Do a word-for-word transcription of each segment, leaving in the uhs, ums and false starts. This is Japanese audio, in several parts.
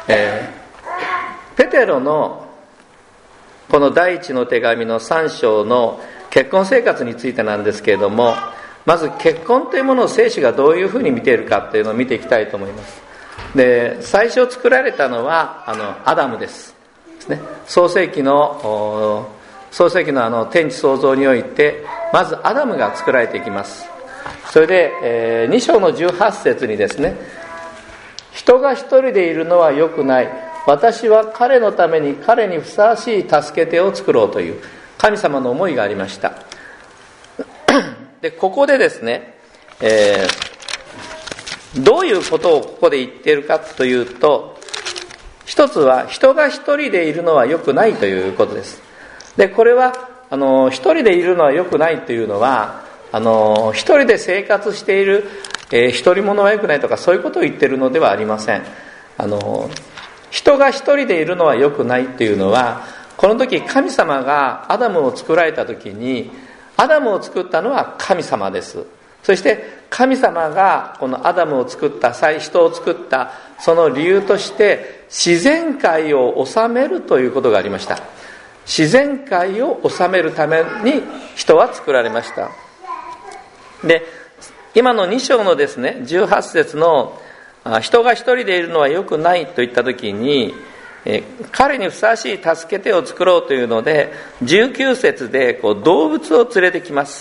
えー、ペテロのこの第一の手紙のさん章の結婚生活についてなんですけれども、まず結婚というものを聖書がどういうふうに見ているかというのを見ていきたいと思います。で、最初作られたのはあのアダムですですね。創世記の創世記のあの天地創造においてまずアダムが作られていきます。それで、えー、に章のじゅうはち節にですね、人が一人でいるのは良くない、私は彼のために彼にふさわしい助け手を作ろうという神様の思いがありました。で、ここでですね、えー、どういうことをここで言っているかというと、一つは人が一人でいるのは良くないということです。で、これはあの一人でいるのは良くないというのは、あの一人で生活している、えー、一人者は良くないとかそういうことを言っているのではありません。あの人が一人でいるのは良くないというのは、この時神様がアダムを作られた時に、アダムを作ったのは神様です。そして神様がこのアダムを作った際、人を作ったその理由として自然界を治めるということがありました。自然界を治めるために人は作られました。で、今のに章のですねじゅうはち節の人が一人でいるのは良くないといったときに、え彼にふさわしい助け手を作ろうというので、じゅうきゅう節でこう動物を連れてきます。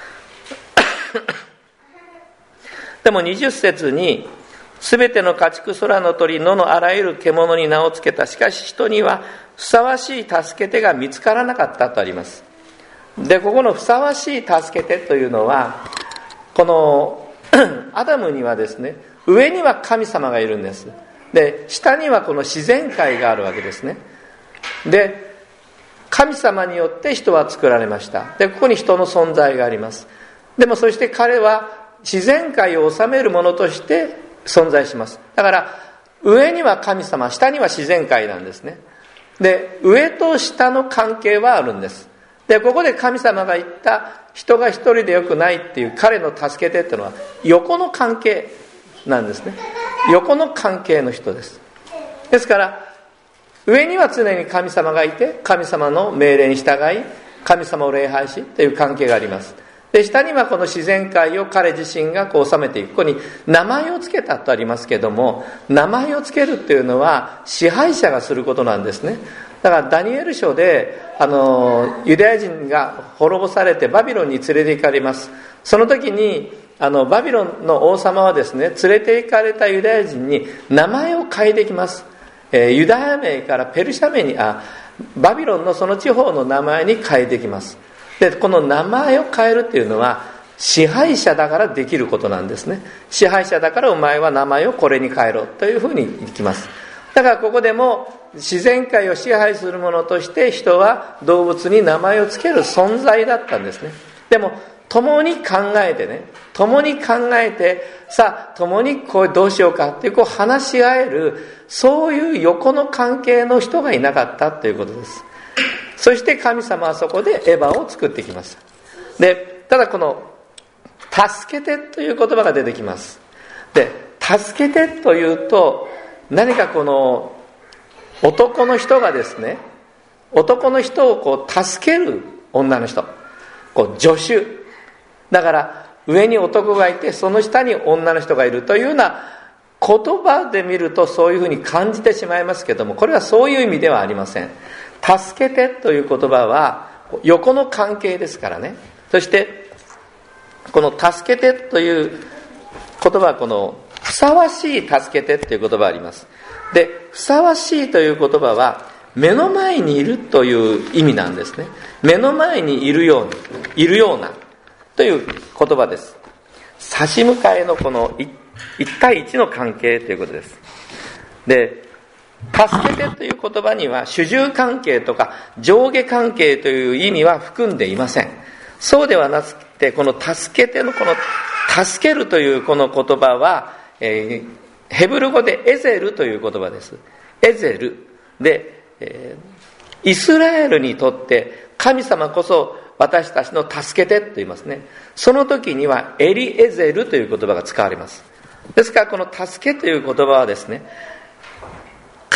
でもにじゅう節に、すべての家畜、空の鳥、野のあらゆる獣に名をつけた。しかし人にはふさわしい助け手が見つからなかったとあります。で、ここのふさわしい助け手というのは、このアダムにはですね、上には神様がいるんです。で、下にはこの自然界があるわけですね。で、神様によって人は作られました。で、ここに人の存在があります。でもそして彼は自然界を治めるものとして存在します。だから上には神様、下には自然界なんですね。で、上と下の関係はあるんです。で、ここで神様が言った人が一人でよくないっていう彼の助けてっていうのは横の関係なんですね。横の関係の人です。ですから上には常に神様がいて、神様の命令に従い神様を礼拝しという関係があります。で、下にはこの自然界を彼自身がこう治めていく。ここに名前をつけたとありますけども、名前をつけるっていうのは支配者がすることなんですね。だからダニエル書であのユダヤ人が滅ぼされてバビロンに連れて行かれます。その時にあのバビロンの王様はですね、連れて行かれたユダヤ人に名前を変えてきます。えー、ユダヤ名からペルシャ名にあバビロンのその地方の名前に変えてきます。で、この名前を変えるっていうのは支配者だからできることなんですね。支配者だからお前は名前をこれに変えろというふうにいきます。だからここでも自然界を支配するものとして人は動物に名前をつける存在だったんですね。でも共に考えてね、共に考えて、さあ共にこうどうしようかっていうこう話し合える、そういう横の関係の人がいなかったということです。そして神様はそこでエヴァを作ってきました。で、ただこの助けてという言葉が出てきます。で、助けてというと何かこの男の人がですね、男の人をこう助ける女の人、こう助手だから、上に男がいてその下に女の人がいるというような言葉で見るとそういうふうに感じてしまいますけども、これはそういう意味ではありません。助けてという言葉は横の関係ですからね。そしてこの助けてという言葉はこのふさわしい助けてという言葉があります。で、ふさわしいという言葉は目の前にいるという意味なんですね。目の前にいるように、いるようなという言葉です。差し向かいのこの一対一の関係ということです。で、助けてという言葉には主従関係とか上下関係という意味は含んでいません。そうではなくて、この助けてのこの助けるというこの言葉は、えー、ヘブル語でエゼルという言葉です。エゼルで、えー、イスラエルにとって神様こそ私たちの助けてと言いますね。その時にはエリエゼルという言葉が使われます。ですからこの助けという言葉はですね、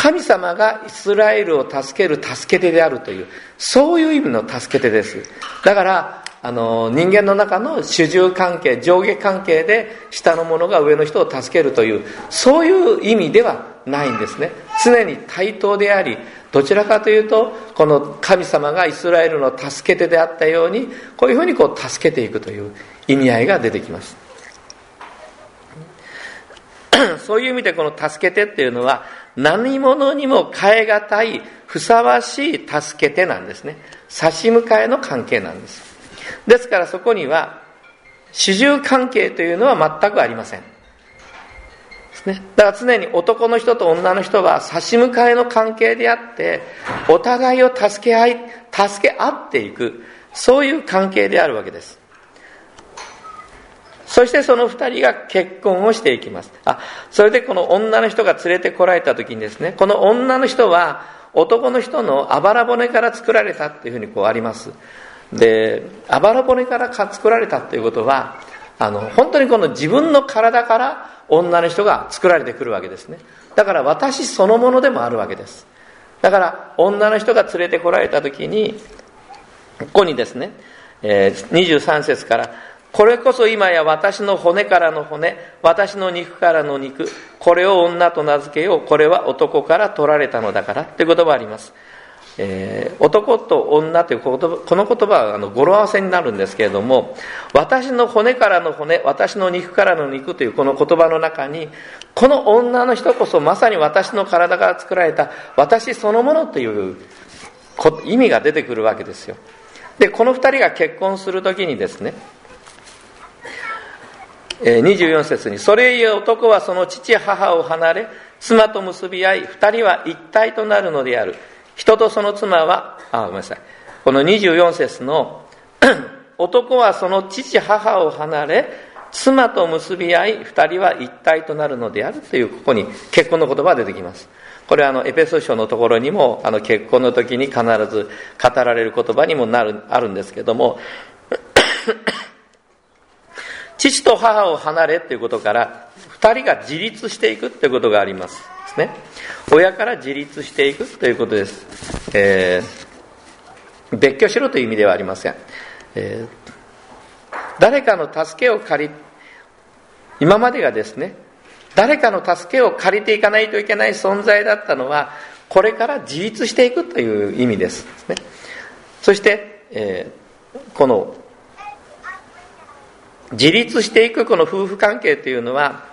神様がイスラエルを助ける助け手であるという、そういう意味の助け手です。だからあの人間の中の主従関係、上下関係で下の者が上の人を助けるという、そういう意味ではないんですね。常に対等であり、どちらかというとこの神様がイスラエルの助け手であったように、こういうふうにこう助けていくという意味合いが出てきます。そういう意味でこの助けてっていうのは、何者にも代え難いふさわしい助け手なんですね。差し向かいの関係なんです。ですからそこには主従関係というのは全くありませんですね。だから常に男の人と女の人は差し向かいの関係であって、お互いを助け合い助け合っていく、そういう関係であるわけです。そしてその二人が結婚をしていきます。あ、それでこの女の人が連れてこられた時にですね、この女の人は男の人のあばら骨から作られたっていうふうにこうあります。で、あばら骨から作られたっていうことは、あの本当にこの自分の体から女の人が作られてくるわけですね。だから私そのものでもあるわけです。だから女の人が連れてこられた時に、ここにですね、えー、にじゅうさん節から、これこそ今や私の骨からの骨、私の肉からの肉、これを女と名付けよう、これは男から取られたのだからという言葉があります。えー、男と女という言葉、この言葉はあの語呂合わせになるんですけれども、私の骨からの骨、私の肉からの肉というこの言葉の中に、この女の人こそまさに私の体から作られた私そのものという意味が出てくるわけですよ。で、この二人が結婚するときにですね、にじゅうよん節に、それゆえ男はその父母を離れ妻と結び合い、二人は一体となるのである。人とその妻は、あ、ごめんなさい、このにじゅうよん節の男はその父母を離れ妻と結び合い、二人は一体となるのであるという、ここに結婚の言葉が出てきます。これはあのエペソ書のところにも、あの結婚の時に必ず語られる言葉にもなるあるんですけども父と母を離れということから二人が自立していくということがありますですね。親から自立していくということです。えー、別居しろという意味ではありません。えー、誰かの助けを借り今までがですね、誰かの助けを借りていかないといけない存在だったのは、これから自立していくという意味です。そして、えー、この自立していくこの夫婦関係というのは、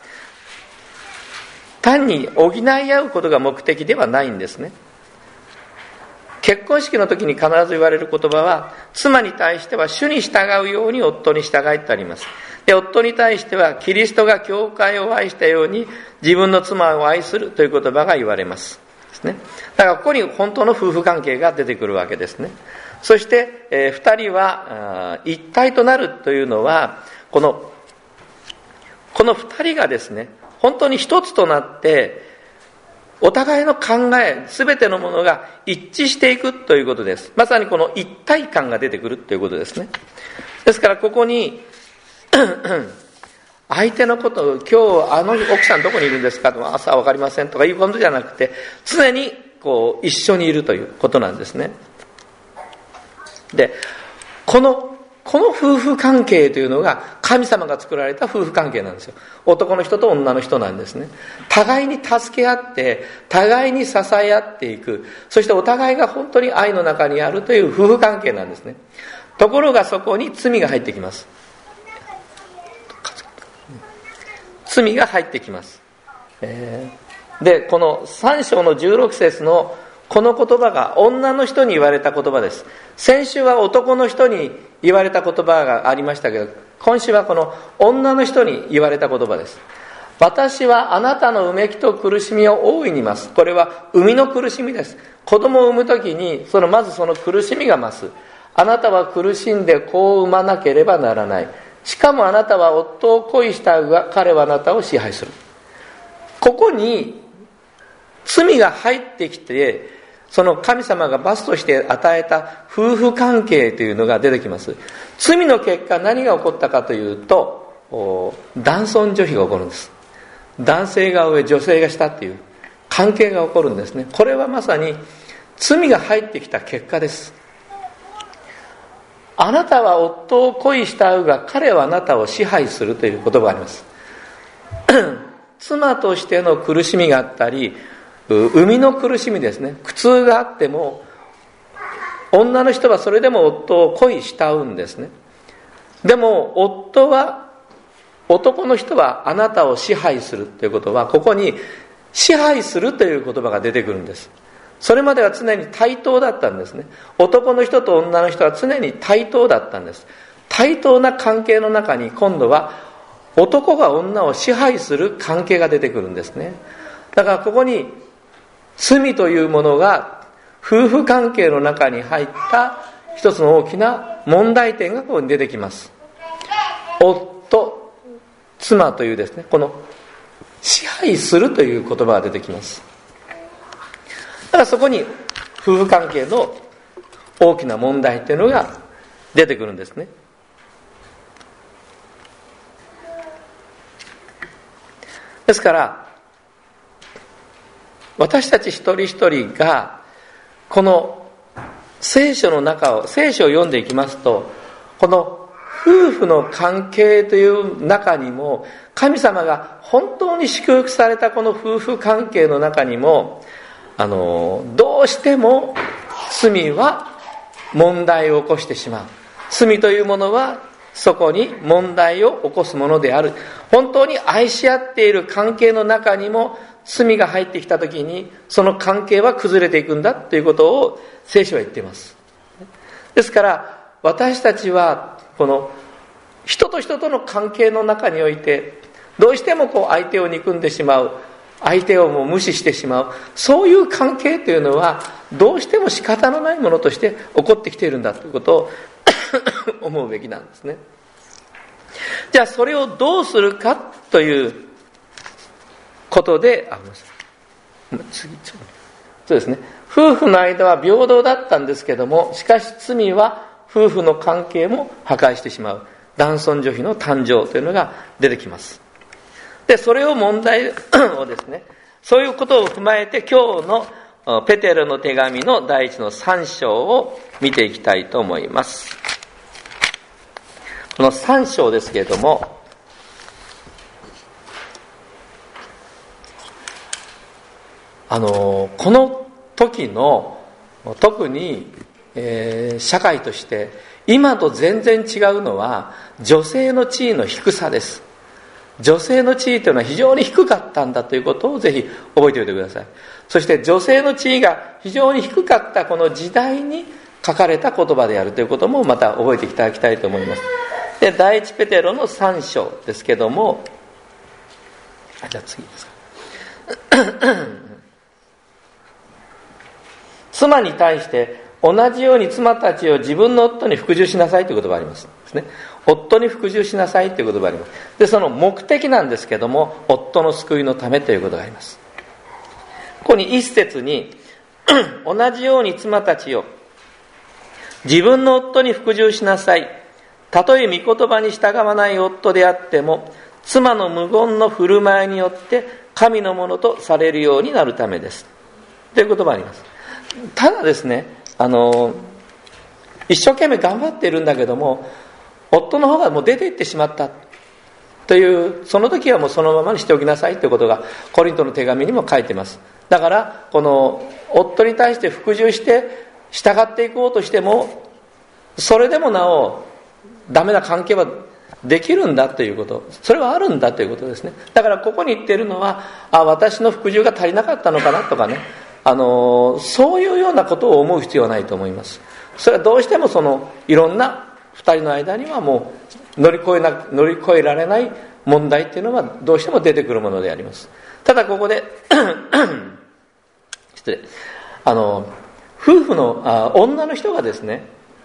単に補い合うことが目的ではないんですね。結婚式の時に必ず言われる言葉は、妻に対しては主に従うように夫に従いとあります。で、夫に対してはキリストが教会を愛したように自分の妻を愛するという言葉が言われますですね。だからここに本当の夫婦関係が出てくるわけですね。そして、えー、二人は一体となるというのは、このこの二人がですね、本当に一つとなってお互いの考え、すべてのものが一致していくということです。まさにこの一体感が出てくるということですね。ですからここに相手のことを、今日あの奥さんどこにいるんですかと、朝は分かりませんとかいうことじゃなくて、常にこう一緒にいるということなんですね。で、このこの夫婦関係というのが神様が作られた夫婦関係なんですよ。男の人と女の人なんですね。互いに助け合って互いに支え合っていく、そしてお互いが本当に愛の中にあるという夫婦関係なんですね。ところがそこに罪が入ってきます。罪が入ってきます、えー、でこのさん章のじゅうろく節のこの言葉が女の人に言われた言葉です。先週は男の人に言われた言葉がありましたけど、今週はこの女の人に言われた言葉です。私はあなたのうめきと苦しみを大いに増す。これは生みの苦しみです。子供を産むときにそのまずその苦しみが増す。あなたは苦しんで子を産まなければならない。しかもあなたは夫を恋したが彼はあなたを支配する。ここに罪が入ってきて、その神様が罰として与えた夫婦関係というのが出てきます。罪の結果何が起こったかというと、男尊女卑が起こるんです。男性が上、女性が下っていう、 関係が起こるんですね。これはまさに罪が入ってきた結果です。あなたは夫を恋したうが彼はあなたを支配するという言葉があります。妻としての苦しみがあったり、生みの苦しみですね、苦痛があっても女の人はそれでも夫を恋したうんですね。でも夫は男の人はあなたを支配するということは、ここに支配するという言葉が出てくるんです。それまでは常に対等だったんですね。男の人と女の人は常に対等だったんです。対等な関係の中に今度は男が女を支配する関係が出てくるんですね。だからここに罪というものが夫婦関係の中に入った一つの大きな問題点がここに出てきます。夫、妻というですね、この支配するという言葉が出てきます。だからそこに夫婦関係の大きな問題というのが出てくるんですね。ですから私たち一人一人がこの聖書の中を聖書を読んでいきますと、この夫婦の関係という中にも、神様が本当に祝福されたこの夫婦関係の中にも、あのどうしても罪は問題を起こしてしまう。罪というものはそこに問題を起こすものである。本当に愛し合っている関係の中にも罪が入ってきたときに、その関係は崩れていくんだということを聖書は言っています。ですから私たちはこの人と人との関係の中において、どうしてもこう相手を憎んでしまう、相手をもう無視してしまう、そういう関係というのはどうしても仕方のないものとして起こってきているんだということを思うべきなんですね。じゃあそれをどうするかということで、あ、ごめんなさい、次ちょっとそうですね、夫婦の間は平等だったんですけども、しかし罪は夫婦の関係も破壊してしまう、男尊女卑の誕生というのが出てきます。でそれを問題をですね、そういうことを踏まえて今日のペテロの手紙の第一のさん章を見ていきたいと思います。このさん章ですけれども、あのこの時の特に、えー、社会として今と全然違うのは女性の地位の低さです。女性の地位というのは非常に低かったんだということをぜひ覚えておいてください。そして女性の地位が非常に低かったこの時代に書かれた言葉であるということもまた覚えていただきたいと思います。で第一ペテロのさん章ですけども、あ、じゃあ次ですか妻に対して同じように妻たちを自分の夫に服従しなさいという言葉がありますですね。夫に服従しなさいという言葉があります。でその目的なんですけども、夫の救いのためということがあります。ここに一節に同じように妻たちを自分の夫に服従しなさい、たとえ御言葉に従わない夫であっても妻の無言の振る舞いによって神のものとされるようになるためですという言葉があります。ただですね、あの一生懸命頑張っているんだけども、夫の方がもう出て行ってしまったという、その時はもうそのままにしておきなさいということがコリントの手紙にも書いています。だからこの夫に対して服従して従っていこうとしても、それでもなおダメな関係はできるんだということ、それはあるんだということですね。だからここに言っているのは、あ、私の服従が足りなかったのかなとかね、あのそういうようなことを思う必要はないと思います。それはどうしてもそのいろんな二人の間にはもう乗り越えな乗り越えられない問題っていうのはどうしても出てくるものであります。ただここで失礼、あの夫婦のあ女の人がですね、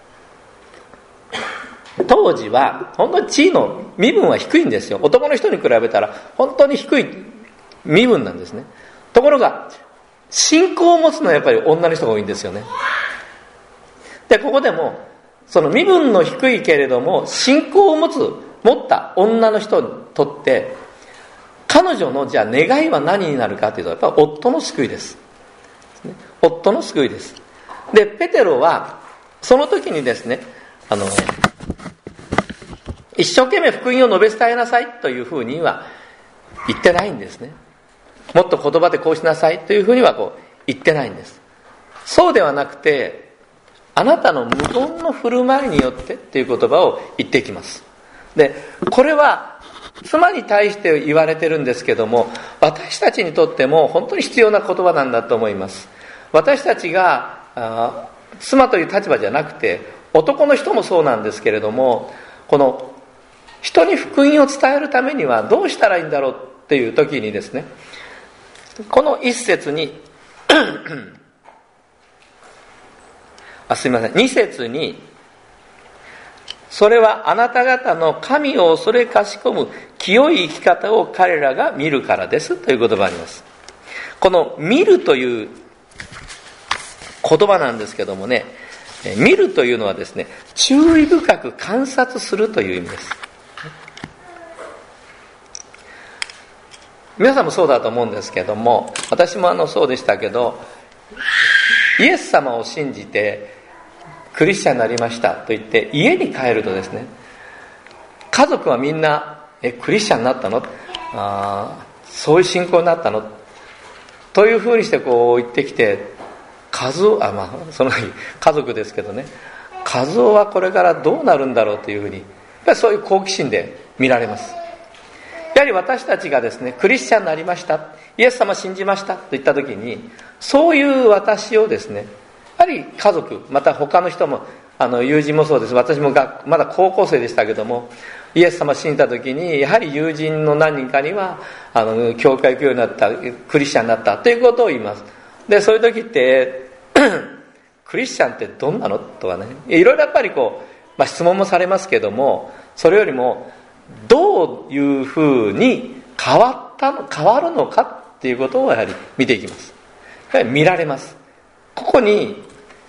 当時は本当に地位の身分は低いんですよ。男の人に比べたら本当に低い身分なんですね。ところが信仰を持つのはやっぱり女の人が多いんですよね。でここでもその身分の低いけれども信仰を持つ持った女の人にとって、 彼女のじゃあ願いは何になるかというと、やっぱり夫の救いです。夫の救いです。で、ペテロはその時にですね、あの一生懸命福音を述べ伝えなさいというふうには言ってないんですね。もっと言葉でこうしなさいというふうにはこう言ってないんです。そうではなくて、あなたの無言の振る舞いによってっていう言葉を言っていきます。で、これは妻に対して言われてるんですけども、私たちにとっても本当に必要な言葉なんだと思います。私たちがあ妻という立場じゃなくて、男の人もそうなんですけれども、この人に福音を伝えるためにはどうしたらいいんだろうっていう時にですね、この一節にあすみません二節に、それはあなた方の神を恐れかしこむ清い生き方を彼らが見るからですという言葉があります。この見るという言葉なんですけどもね、見るというのはですね、注意深く観察するという意味です。皆さんもそうだと思うんですけども、私もあのそうでしたけど、イエス様を信じてクリスチャンになりましたと言って家に帰るとですね、家族はみんなえクリスチャンになったの、あそういう信仰になったのというふうにしてこう言ってきて、和夫あまあその家族ですけどね、和夫はこれからどうなるんだろうというふうに、やっぱりそういう好奇心で見られます。やはり私たちがですね、クリスチャンになりました、イエス様信じましたと言った時に、そういう私をですね、やはり家族、また他の人も、あの友人もそうです。私もがまだ高校生でしたけども、イエス様信じた時に、やはり友人の何人かにはあの教会行くようになった、クリスチャンになったということを言います。で、そういう時ってクリスチャンってどんなのとかね、いろいろやっぱりこう、まあ、質問もされますけども、それよりもどういうふうに変わったの変わるのかっていうことをやはり見ていきます。やはり見られます。ここに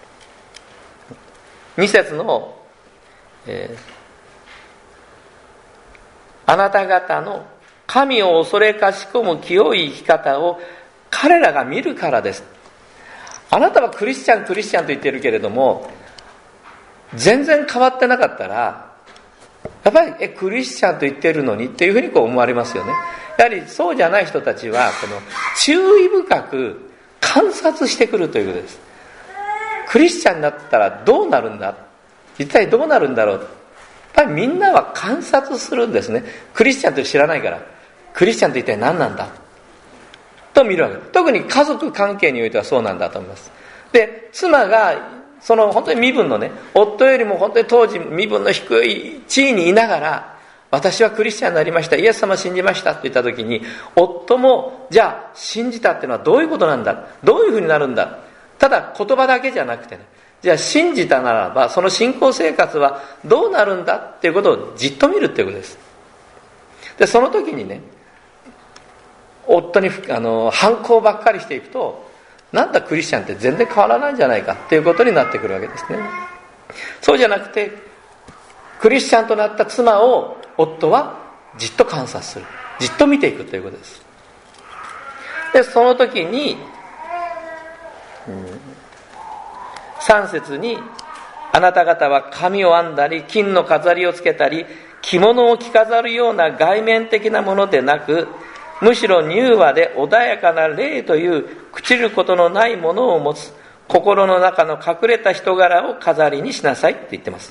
に節の、えー、あなた方の神を恐れかしこむ清い生き方を彼らが見るからです。あなたはクリスチャンクリスチャンと言ってるけれども、全然変わってなかったら、やっぱりえクリスチャンと言ってるのにっていうふうにこう思われますよね。やはりそうじゃない人たちはこの注意深く観察してくるということです。クリスチャンになったらどうなるんだ、一体どうなるんだろう、やっぱりみんなは観察するんですね。クリスチャンって知らないから、クリスチャンって一体何なんだと見るわけです。特に家族関係においてはそうなんだと思います。で、妻がその本当に身分のね、夫よりも本当に当時身分の低い地位にいながら、私はクリスチャンになりました、イエス様信じましたと言った時に、夫もじゃあ信じたっていうのはどういうことなんだ、どういうふうになるんだ、ただ言葉だけじゃなくてね、じゃあ信じたならばその信仰生活はどうなるんだっていうことをじっと見るっていうことです。で、その時にね、夫にあの反抗ばっかりしていくと、なんだクリスチャンって全然変わらないんじゃないかっていうことになってくるわけですね。そうじゃなくて、クリスチャンとなった妻を夫はじっと観察する、じっと見ていくということです。で、その時に、うん、さん節に、あなた方は髪を編んだり金の飾りをつけたり着物を着飾るような外面的なものでなく、むしろ柔和で穏やかな霊という朽ちることのないものを持つ心の中の隠れた人柄を飾りにしなさいって言ってます。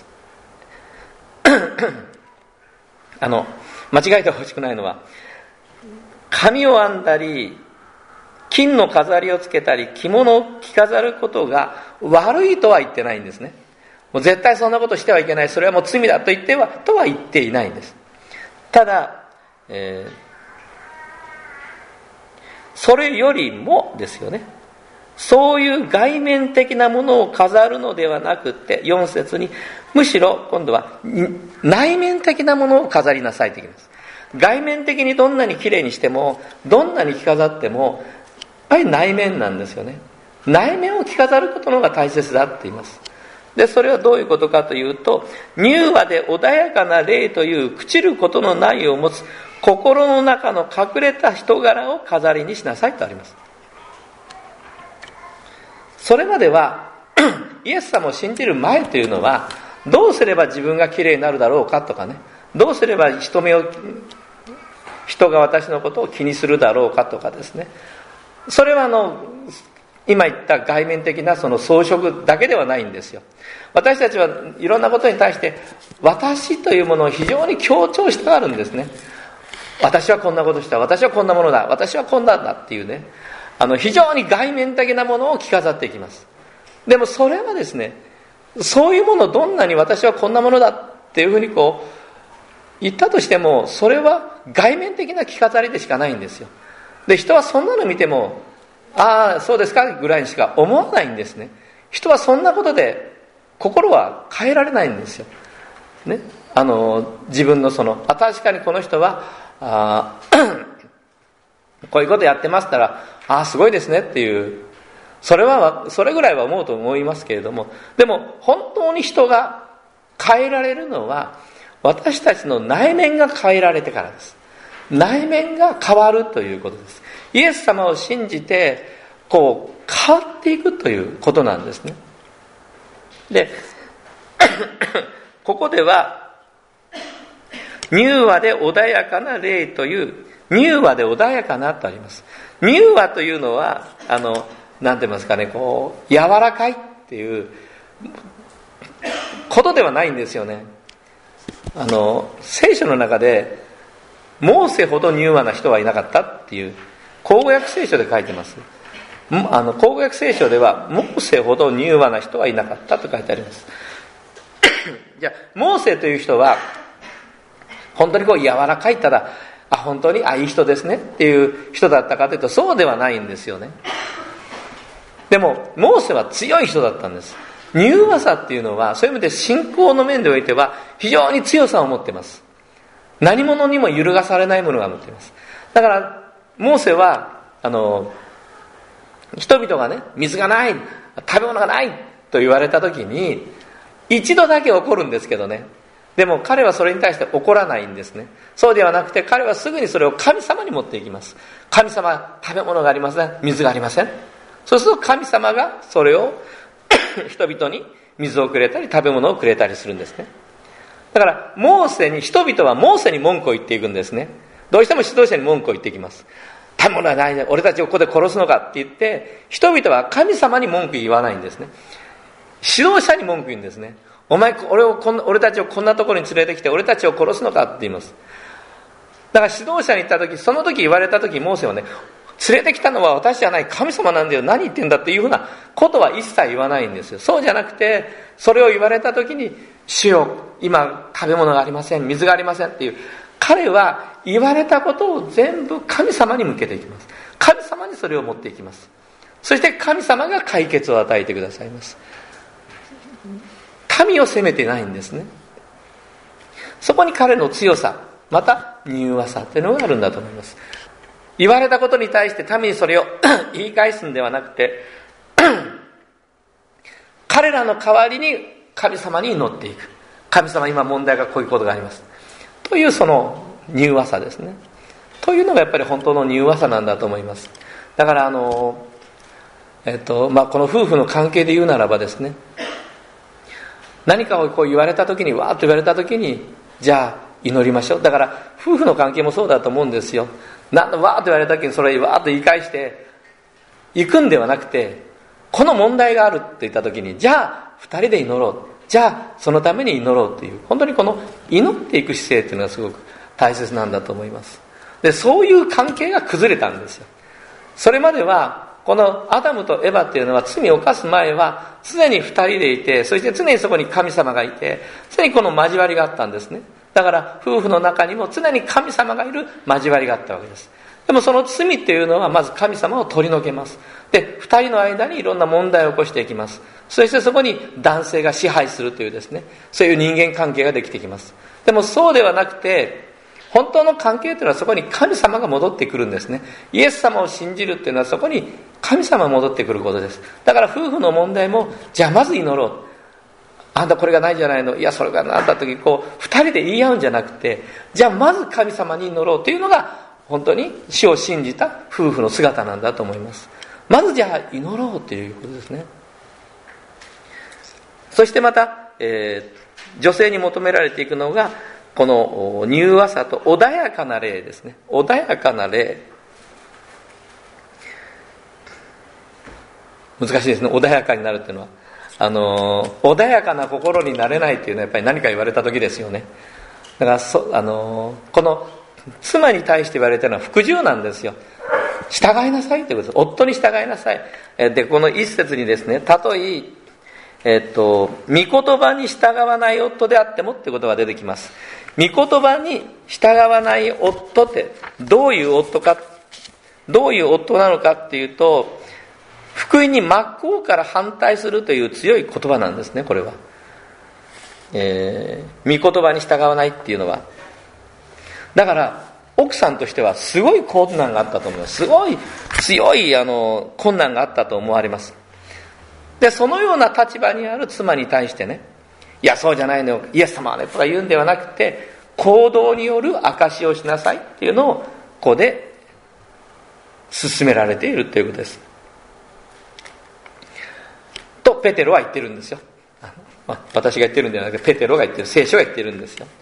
あの間違えてほしくないのは、髪を編んだり金の飾りをつけたり着物を着飾ることが悪いとは言ってないんですね。もう絶対そんなことしてはいけない、それはもう罪だと言ってはとは言っていないんです。ただ、えーそれよりもですよね、そういう外面的なものを飾るのではなくて、よん節にむしろ今度は内面的なものを飾りなさいと言います。外面的にどんなに綺麗にしても、どんなに着飾っても、やっぱり内面なんですよね。内面を着飾ることの方が大切だって言います。 でそれはどういうことかというと、柔和で穏やかな霊という朽ちることのないを持つ心の中の隠れた人柄を飾りにしなさいとあります。それまではイエス様を信じる前というのは、どうすれば自分がきれいになるだろうかとかね、どうすれば人目を人が私のことを気にするだろうかとかですね、それはあの今言った外面的なその装飾だけではないんですよ。私たちはいろんなことに対して私というものを非常に強調したがるんですね。私はこんなことした、私はこんなものだ、私はこんなんだっていうね、あの非常に外面的なものを着飾っていきます。でもそれはですね、そういうものをどんなに私はこんなものだっていうふうにこう言ったとしても、それは外面的な着飾りでしかないんですよ。で人はそんなの見ても、ああそうですかぐらいにしか思わないんですね。人はそんなことで心は変えられないんですよ、ね、あの自分のそのあ確かにこの人はあこういうことやってますったら、ああすごいですねっていう、それはそれぐらいは思うと思いますけれども、でも本当に人が変えられるのは私たちの内面が変えられてからです。内面が変わるということです。イエス様を信じてこう変わっていくということなんですね。でここでは柔和で穏やかな霊という、柔和で穏やかなとあります。柔和というのはあのなんて言いますかね、こう柔らかいっていうことではないんですよね。あの聖書の中でモーセほど柔和な人はいなかったっていう口語訳聖書で書いてます。あの口語訳聖書ではモーセほど柔和な人はいなかったと書いてありますじゃあモーセという人は本当にこう柔らかい、ただあ本当にあいい人ですねっていう人だったかというとそうではないんですよね。でもモーセは強い人だったんです。柔和さっていうのはそういう意味で信仰の面でおいては非常に強さを持っています。何者にも揺るがされないものが持っています。だからモーセはあの人々がね、水がない、食べ物がないと言われた時に一度だけ怒るんですけどね、でも彼はそれに対して怒らないんですね。そうではなくて彼はすぐにそれを神様に持っていきます。神様、食べ物がありません、水がありません。そうすると神様がそれを人々に水をくれたり食べ物をくれたりするんですね。だからモーセに、人々はモーセに文句を言っていくんですね。どうしても指導者に文句を言っていきます。食べ物はないね、俺たちをここで殺すのかって言って人々は神様に文句言わないんですね。指導者に文句言うんですね。お前俺をこん俺たちをこんなところに連れてきて俺たちを殺すのかって言います。だから指導者に言った時、その時言われた時モーセはね、連れてきたのは私じゃない、神様なんだよ、何言ってんだっていうふうなことは一切言わないんですよ。そうじゃなくて、それを言われた時に、主よ、今食べ物がありません、水がありませんっていう、彼は言われたことを全部神様に向けていきます。神様にそれを持っていきます。そして神様が解決を与えてくださいます。神を責めてないんですね。そこに彼の強さ、また柔和さというのがあるんだと思います。言われたことに対して民にそれを言い返すんではなくて彼らの代わりに神様に祈っていく。神様、今問題がこういうことがありますというその柔和さですね。というのがやっぱり本当の柔和さなんだと思います。だからあの、えっとまあ、この夫婦の関係で言うならばですね、何かをこう言われた時に、わーっと言われた時に、じゃあ祈りましょう。だから夫婦の関係もそうだと思うんですよ。なわーっと言われた時にそれをわーっと言い返して行くんではなくて、この問題があるって言った時に、じゃあ二人で祈ろう、じゃあそのために祈ろうという、本当にこの祈っていく姿勢っていうのがすごく大切なんだと思います。でそういう関係が崩れたんですよ。それまではこのアダムとエバっていうのは罪を犯す前は常に二人でいて、そして常にそこに神様がいて、常にこの交わりがあったんですね。だから夫婦の中にも常に神様がいる交わりがあったわけです。でもその罪っていうのはまず神様を取り除けます。で二人の間にいろんな問題を起こしていきます。そしてそこに男性が支配するというですね、そういう人間関係ができてきます。でもそうではなくて、本当の関係というのはそこに神様が戻ってくるんですね。イエス様を信じるというのはそこに神様が戻ってくることです。だから夫婦の問題も、じゃあまず祈ろう、 あんたこれがないんじゃないの、いやそれがなった時こう二人で言い合うんじゃなくて、じゃあまず神様に祈ろうというのが本当に主を信じた夫婦の姿なんだと思います。まずじゃあ祈ろうということですね。そしてまた、えー、女性に求められていくのがこの柔和さと穏やかな霊ですね。穏やかな霊、難しいですね。穏やかになるっていうのはあの穏やかな心になれないっていうのはやっぱり何か言われた時ですよね。だからそあのこの妻に対して言われてるのは服従なんですよ。従いなさいということです。夫に従いなさい。でこの一節にですね、たとええっと御言葉に従わない夫であってもってことが出てきます。御言葉に従わない夫ってどういう夫か、どういう夫なのかっていうと、福音に真っ向から反対するという強い言葉なんですね。これは、えー、御言葉に従わないっていうのは、だから奥さんとしてはすごい困難があったと思います。すごい強いあの困難があったと思われます。でそのような立場にある妻に対してね、いやそうじゃないのよ、イエス様はねとか言うんではなくて、行動による証しをしなさいっていうのをここで勧められているということです。とペテロは言ってるんですよ。あの、まあ、私が言ってるんではなくてペテロが言ってる、聖書が言ってるんですよ。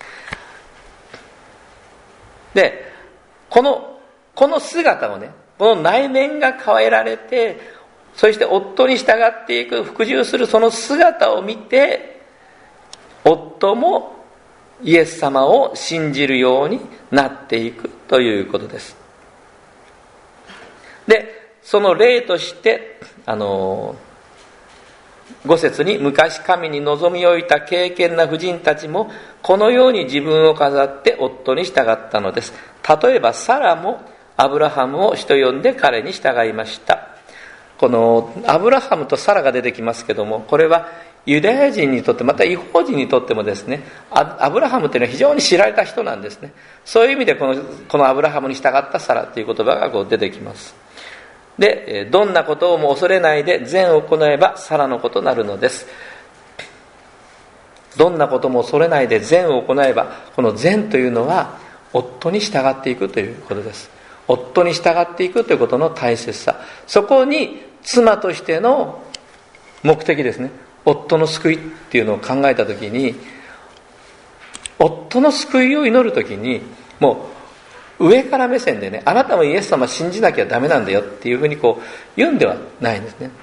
でこのこの姿をね、この内面が変えられて、そして夫に従っていく、服従するその姿を見て、夫もイエス様を信じるようになっていくということです。でその例としてあのご節に、昔神に望みを置いた敬虔な婦人たちもこのように自分を飾って夫に従ったのです。例えばサラもアブラハムを人呼んで彼に従いました。このアブラハムとサラが出てきますけども、これはユダヤ人にとって、また異邦人にとってもですね、アブラハムというのは非常に知られた人なんですね。そういう意味でこの、このアブラハムに従ったサラという言葉がこう出てきます。でどんなことをも恐れないで善を行えばサラのことになるのです。どんなことも恐れないで善を行えば、この善というのは夫に従っていくということです。夫に従っていくということの大切さ、そこに妻としての目的ですね、夫の救いっていうのを考えたときに、夫の救いを祈るときにもう上から目線でね、あなたもイエス様信じなきゃダメなんだよっていうふうにこう言うんではないんですね。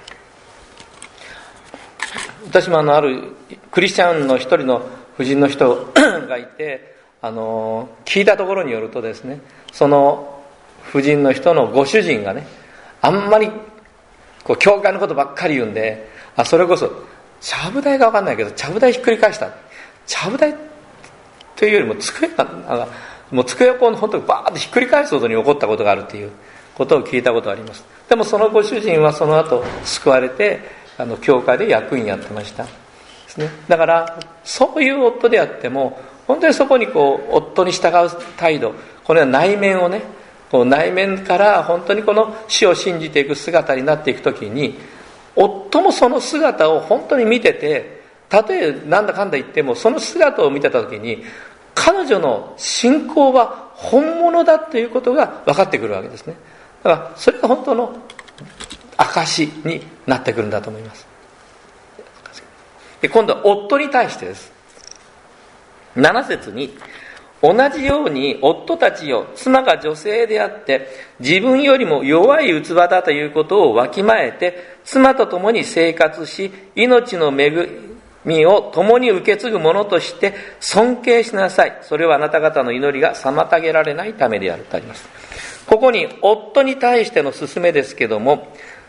私もあのあるクリスチャンの一人の婦人の人がいて、あの聞いたところによるとですね、その婦人の人のご主人がね、あんまりこう教会のことばっかり言うんで、あそれこそちゃぶ台が分かんないけどちゃぶ台ひっくり返した、ちゃぶ台というよりも机がもう机をこう本当にバーッとひっくり返すほどに起こったことがあるということを聞いたことがあります。でもそのご主人はその後救われて、あの教会で役員やってましたですね。だからそういう夫であっても、本当にそこにこう夫に従う態度、これは内面をね、こう内面から本当にこの死を信じていく姿になっていくときに、夫もその姿を本当に見てて、たとえなんだかんだ言ってもその姿を見てたときに、彼女の信仰は本物だということが分かってくるわけですね。だからそれが本当の証になってくるんだと思います。で今度は夫に対してです。なな節に、同じように夫たちよ、妻が女性であって自分よりも弱い器だということをわきまえて、妻と共に生活し、命の恵みを共に受け継ぐものとして尊敬しなさい。それはあなた方の祈りが妨げられないためであるとあります。ここに夫に対しての勧めですけども、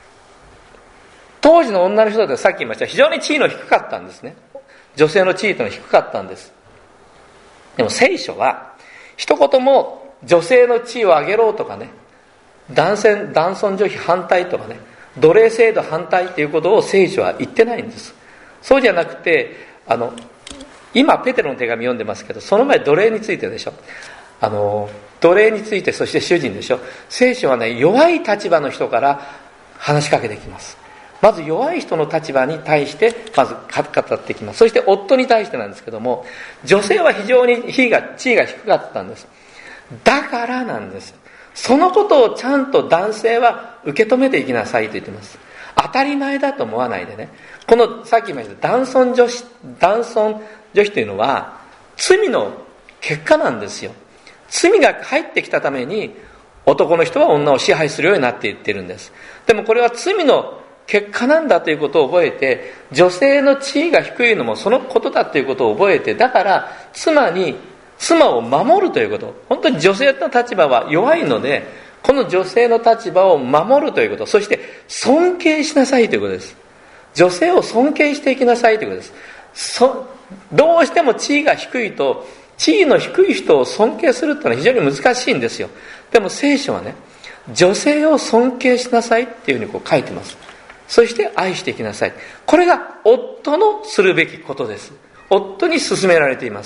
当時の女の人ってさっき言いました非常に地位の低かったんですね。女性の地位というのは低かったんです。でも聖書は一言も女性の地位を上げろとかね、男性男尊女卑反対とかね、奴隷制度反対ということを聖書は言ってないんです。そうじゃなくて、あの今ペテロの手紙読んでますけど、その前奴隷についてでしょ。あの奴隷について、そして主人でしょ。聖書はね、弱い立場の人から話しかけてきます。 まず弱い人の立場に対してまず語ってきます。そして夫に対してなんですけども、女性は非常に地位が地位が低かったんです。だからなんです。そのことをちゃんと男性は受け止めていきなさいと言っています。当たり前だと思わないでね。このさっき言いました男尊女子男尊女子というのは罪の結果なんですよ。罪が入ってきたために男の人は女を支配するようになっていってるんです。でもこれは罪の結果なんだということを覚えて、女性の地位が低いのもそのことだということを覚えて、だから妻に妻を守るということ、本当に女性の立場は弱いので、この女性の立場を守るということ、そして尊敬しなさいということです。女性を尊敬していきなさいということです。そどうしても地位が低いと、地位の低い人を尊敬するというのは非常に難しいんですよ。でも聖書はね、女性を尊敬しなさいっていうふうにこう書いてます。そして愛していきなさい。これが夫のするべきことです。夫に勧められています。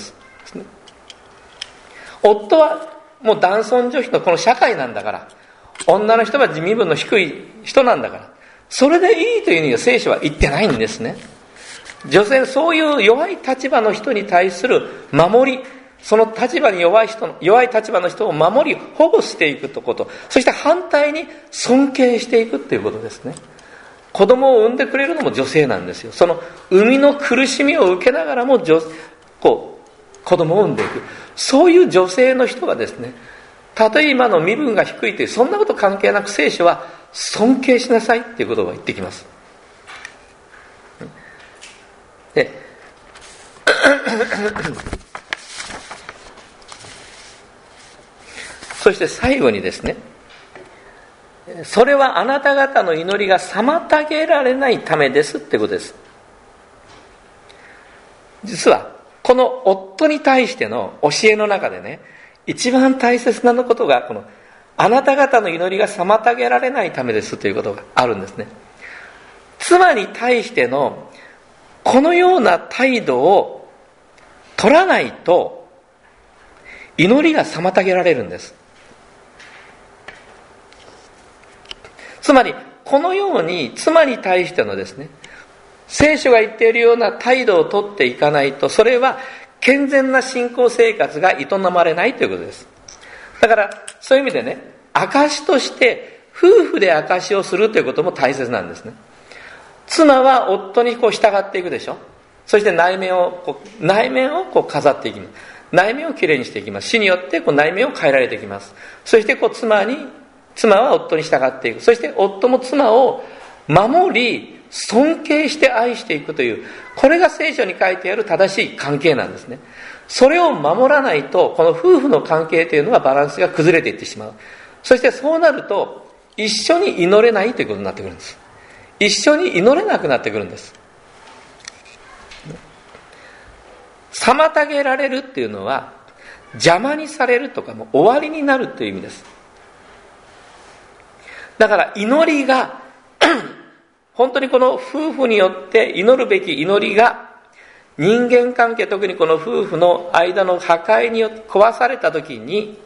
夫はもう男尊女卑のこの社会なんだから、女の人は身分の低い人なんだから、それでいいというふうには聖書は言ってないんですね。女性、そういう弱い立場の人に対する守り、その立場に弱い人、弱い立場の人を守り保護していくということ、そして反対に尊敬していくということですね。子供を産んでくれるのも女性なんですよ。その産みの苦しみを受けながらも女こう子供を産んでいく、そういう女性の人がですね、たとえ今の身分が低いというそんなこと関係なく、聖書は尊敬しなさいということを言ってきます。でそして最後にですね、それはあなた方の祈りが妨げられないためですってことです。実はこの夫に対しての教えの中でね、一番大切なことがこのあなた方の祈りが妨げられないためですということがあるんですね。妻に対してのこのような態度を取らないと祈りが妨げられるんです。つまりこのように妻に対してのですね、聖書が言っているような態度をとっていかないと、それは健全な信仰生活が営まれないということです。だからそういう意味でね、証として夫婦で証をするということも大切なんですね。妻は夫にこう従っていくでしょ。そして内面をこう内面をこう飾っていきます。内面をきれいにしていきます。死によってこう内面を変えられていきます。そしてこう妻に妻は夫に従っていく。そして夫も妻を守り尊敬して愛していくという、これが聖書に書いてある正しい関係なんですね。それを守らないと、この夫婦の関係というのはバランスが崩れていってしまう。そしてそうなると一緒に祈れないということになってくるんです。一緒に祈れなくなってくるんです。妨げられるっていうのは邪魔にされるとかもう終わりになるという意味です。だから祈りが本当にこの夫婦によって祈るべき祈りが人間関係、特にこの夫婦の間の破壊によって壊された時に、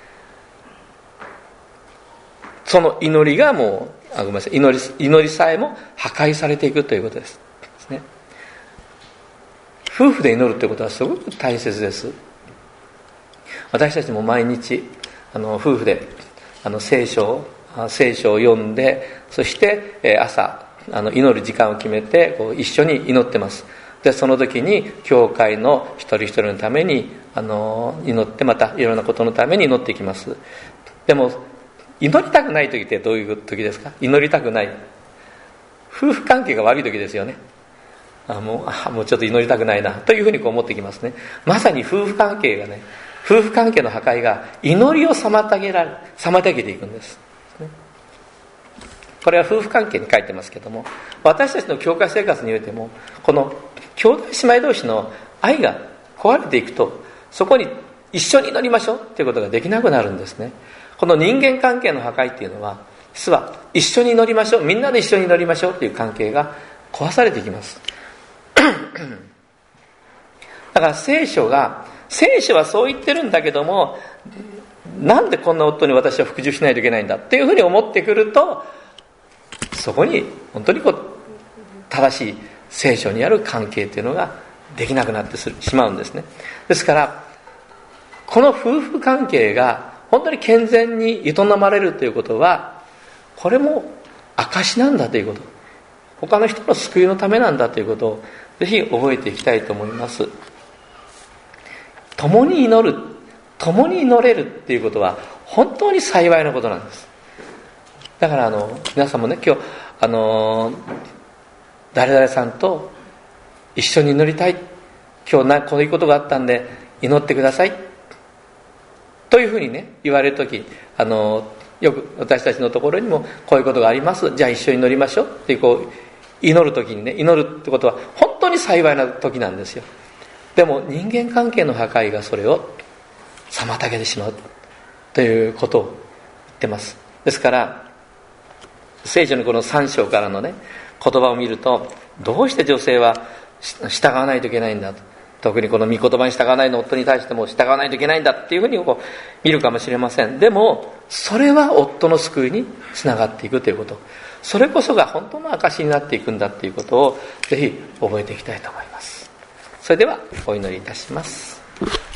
その祈りがもうあごめんなさい祈り、祈りさえも破壊されていくということです。ですね。夫婦で祈るということはすごく大切です。私たちも毎日あの夫婦であの聖書を聖書を読んで、そして朝あの祈る時間を決めてこう一緒に祈ってます。でその時に教会の一人一人のためにあの祈って、またいろんなことのために祈っていきます。でも祈りたくない時ってどういう時ですか？祈りたくない、夫婦関係が悪い時ですよね。あもうあもうちょっと祈りたくないなというふうにこう思ってきますね。まさに夫婦関係がね、夫婦関係の破壊が祈りを妨げられ妨げていくんです。これは夫婦関係に書いてますけども、私たちの教会生活においてもこの兄弟姉妹同士の愛が壊れていくと、そこに一緒に祈りましょうということができなくなるんですね。この人間関係の破壊っていうのは、実は一緒に祈りましょう、みんなで一緒に祈りましょうという関係が壊されていきますだから聖書が聖書はそう言ってるんだけども、なんでこんな夫に私は服従しないといけないんだっていうふうに思ってくると、そこに本当にこう正しい聖書にある関係というのができなくなってしまうんですね。ですからこの夫婦関係が本当に健全に営まれるということは、これも証なんだということ、他の人の救いのためなんだということをぜひ覚えていきたいと思います。共に祈る、共に祈れるっていうことは本当に幸いなことなんです。だからあの皆さんもね、今日あの誰々さんと一緒に祈りたい、今日なこういうことがあったんで祈ってくださいというふうにね言われるとき、あのよく私たちのところにもこういうことがあります、じゃあ一緒に祈りましょうっていう、こう祈るときにね、祈るってことは本当に幸いな時なんですよ。でも人間関係の破壊がそれを妨げてしまうということを言ってます。ですから聖書のこのさん章からのね言葉を見ると、どうして女性は従わないといけないんだと、特にこの御言葉に従わないの夫に対しても従わないといけないんだっていうふうにこう見るかもしれません。でもそれは夫の救いにつながっていくということ、それこそが本当の証になっていくんだということをぜひ覚えていきたいと思います。それではお祈りいたします。